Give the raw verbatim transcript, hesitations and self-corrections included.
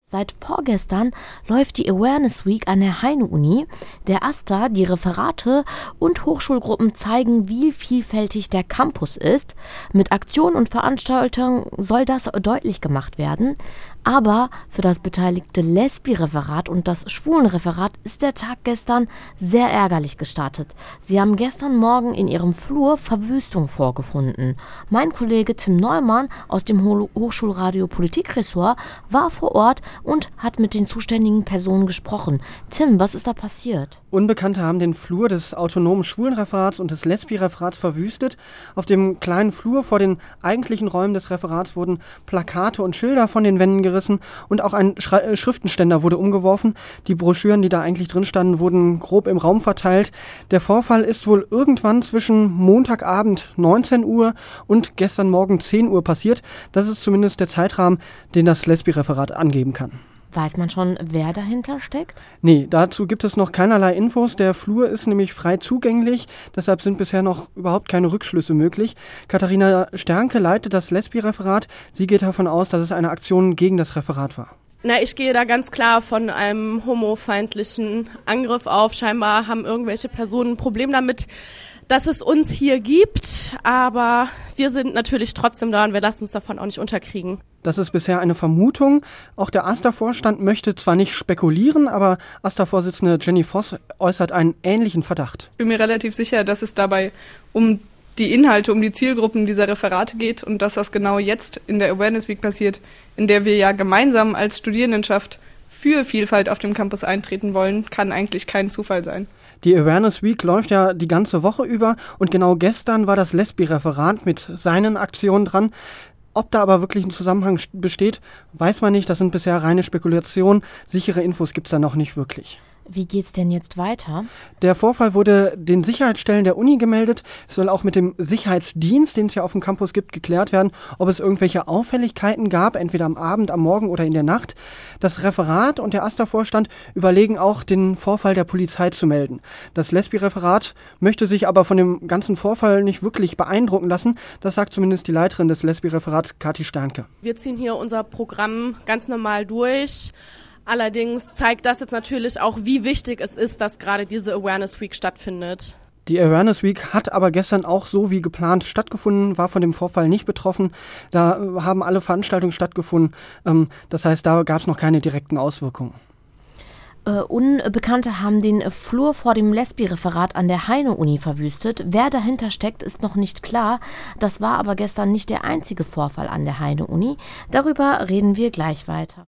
Seit vorgestern läuft die Awareness Week an der Heine-Uni. Der AStA, die Referate und Hochschulgruppen zeigen, wie vielfältig der Campus ist. Mit Aktionen und Veranstaltungen soll das deutlich gemacht werden. Aber für das beteiligte Lesbi-Referat und das Schwulen-Referat ist der Tag gestern sehr ärgerlich gestartet. Sie haben gestern Morgen in ihrem Flur Verwüstung vorgefunden. Mein Kollege Tim Neumann aus dem Hochschulradio Politikressort war vor Ort und hat mit den zuständigen Personen gesprochen. Tim, was ist da passiert? Unbekannte haben den Flur des autonomen Schwulenreferats und des Lesbi-Referats verwüstet. Auf dem kleinen Flur vor den eigentlichen Räumen des Referats wurden Plakate und Schilder von den Wänden gerissen und auch ein Schra- Schriftenständer wurde umgeworfen. Die Broschüren, die da eigentlich drin standen, wurden grob im Raum verteilt. Der Vorfall ist wohl irgendwann zwischen Montagabend neunzehn Uhr und gestern Morgen zehn Uhr passiert. Das ist zumindest der Zeitrahmen, den das Lesbi-Referat angeben kann. Weiß man schon, wer dahinter steckt? Nee, dazu gibt es noch keinerlei Infos. Der Flur ist nämlich frei zugänglich, deshalb sind bisher noch überhaupt keine Rückschlüsse möglich. Katharina Sternke leitet das Lesbi-Referat. Sie geht davon aus, dass es eine Aktion gegen das Referat war. Na, ich gehe da ganz klar von einem homofeindlichen Angriff auf. Scheinbar haben irgendwelche Personen ein Problem damit, dass es uns hier gibt, aber wir sind natürlich trotzdem da und wir lassen uns davon auch nicht unterkriegen. Das ist bisher eine Vermutung. Auch der AStA-Vorstand möchte zwar nicht spekulieren, aber AStA-Vorsitzende Jenny Voss äußert einen ähnlichen Verdacht. Ich bin mir relativ sicher, dass es dabei um die Inhalte, um die Zielgruppen dieser Referate geht und dass das genau jetzt in der Awareness Week passiert, in der wir ja gemeinsam als Studierendenschaft für Vielfalt auf dem Campus eintreten wollen, kann eigentlich kein Zufall sein. Die Awareness Week läuft ja die ganze Woche über und genau gestern war das Lesbi-Referat mit seinen Aktionen dran. Ob da aber wirklich ein Zusammenhang besteht, weiß man nicht. Das sind bisher reine Spekulationen. Sichere Infos gibt es da noch nicht wirklich. Wie geht's denn jetzt weiter? Der Vorfall wurde den Sicherheitsstellen der Uni gemeldet. Es soll auch mit dem Sicherheitsdienst, den es ja auf dem Campus gibt, geklärt werden, ob es irgendwelche Auffälligkeiten gab, entweder am Abend, am Morgen oder in der Nacht. Das Referat und der AStA-Vorstand überlegen auch, den Vorfall der Polizei zu melden. Das Lesbi-Referat möchte sich aber von dem ganzen Vorfall nicht wirklich beeindrucken lassen. Das sagt zumindest die Leiterin des Lesbi-Referats, Kathi Sternke. Wir ziehen hier unser Programm ganz normal durch. Allerdings zeigt das jetzt natürlich auch, wie wichtig es ist, dass gerade diese Awareness Week stattfindet. Die Awareness Week hat aber gestern auch so wie geplant stattgefunden, war von dem Vorfall nicht betroffen. Da haben alle Veranstaltungen stattgefunden. Das heißt, da gab es noch keine direkten Auswirkungen. Äh, Unbekannte haben den Flur vor dem Lesbi-Referat an der Heine-Uni verwüstet. Wer dahinter steckt, ist noch nicht klar. Das war aber gestern nicht der einzige Vorfall an der Heine-Uni. Darüber reden wir gleich weiter.